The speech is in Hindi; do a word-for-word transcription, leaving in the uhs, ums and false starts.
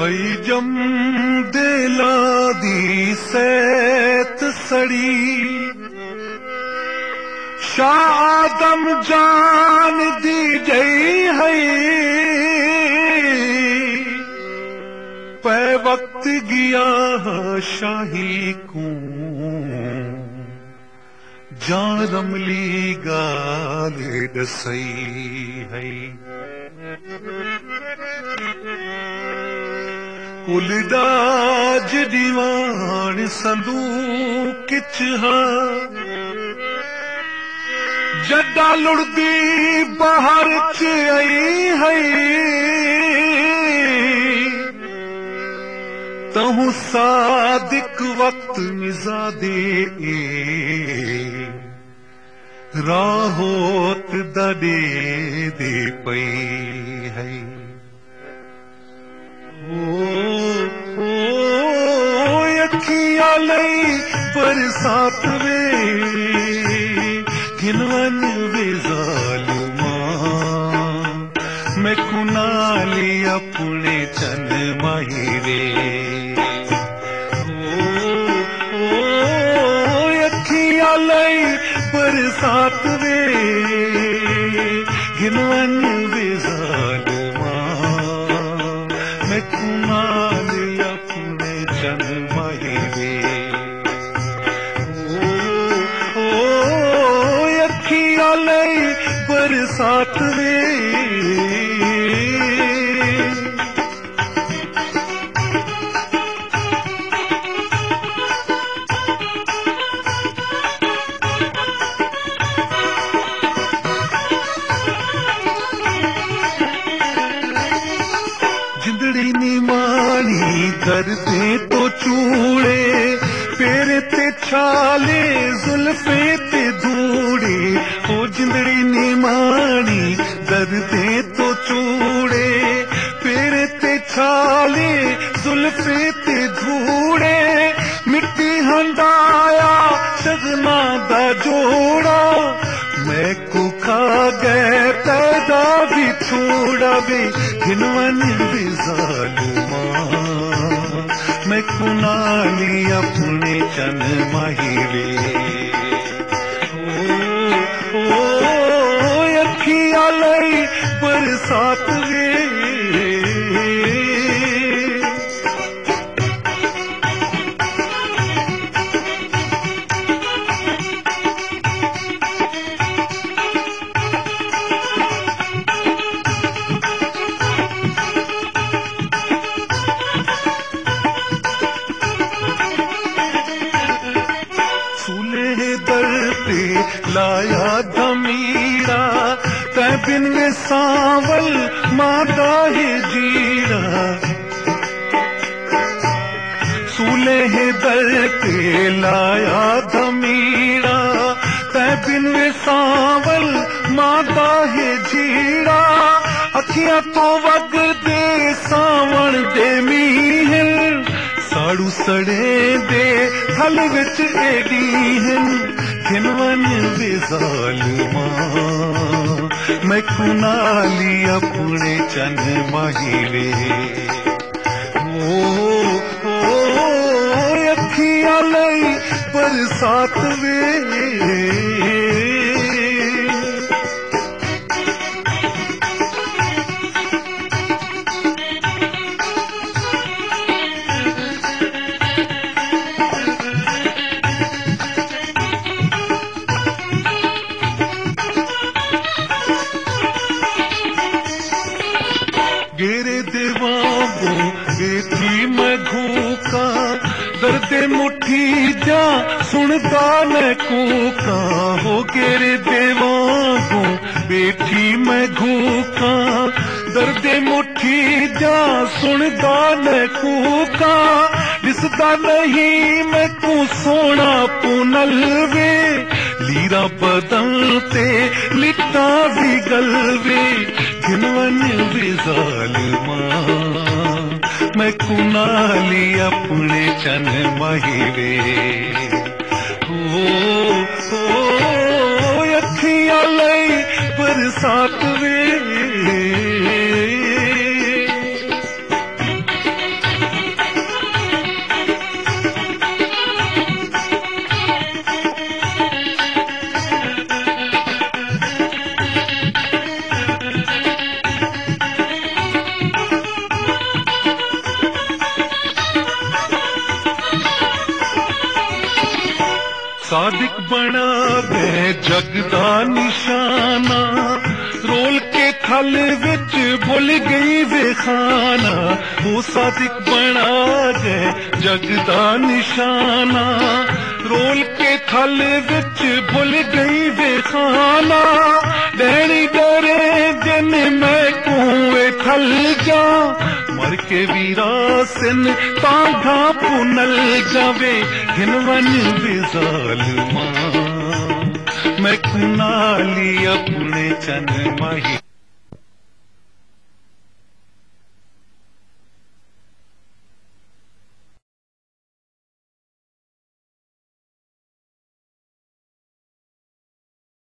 हई जम देला दी सैत सड़ी शाह आदम जान दी जई हई पै वक्त गिया शाही को जान रमली गाल दसई है उलदाज दीवान संदूक किच जड्डा लुड़दी बाहर च आई है तहु सादिक वक्त मिजादे राहोत दे दे पई है ओ अखियां लई बरसात में घिनवन वे ज़ालिमा मैं कुनाली अपने चन माही वे ओ अखियां लई बरसात में घिनवन वे ज़ालिमा मैं कुनाली अपने चन माही वे लई बरसात में जिंदड़ी नी मानी दर्दे तो चूड़े पेरे ते छाले जुल्फे ते धूड़े ओ जिंदड़ी नी मानी दर्दे तो चूड़े पेरे ते छाले जुल्फे ते धूड़े मिट्टी हंडाया सजना दा जोड़ा मैं को खा गए पैदा भी छोड़ा वे घिनवन भी ज़ालिमा मैं कुनाली अपने चन माही वे ओ अखियां लई बरसात वे लाया धमीरा तै बिन सावल माता है जीरा सूले है दर पे लाया धमीरा तै बिन सावल माता है जीरा अखियां तो वग दे सावण दे मीहन साड़ू सड़े दे थल विच एडी हन घिनवन वे ज़ालिमा मैं कुनाली अपने चन माही वे ओ अखियां लई बरसात वे गेरे देवांगो बेटी मैं घूका दर्दे मुट्ठी जा सुनदा न कूका हो गेरे देवांगो बेटी मैं घूका दर्दे मुट्ठी जा सुनदा न कूका दिसदा नहीं मैं को सोना पुनल वे लीरा बदन ते लिटा भी गलवे घिनवन वे ज़ालिमा मैं कुनाली अपने चन माही वे ओ अखियां लई बरसात वे सादिक बना वे जगदा निशाना रोल के थल विच भुल गई वे खाना वो सादिक बना वे जगदा निशाना रोल के थल विच भुल गई वे खाना डैनी डरे दिन मैं कुएं थल जा मर के वीरा सिन तांधा पुनल जावे घिनवन विजाल मां मैं कुनाली अपने चन माही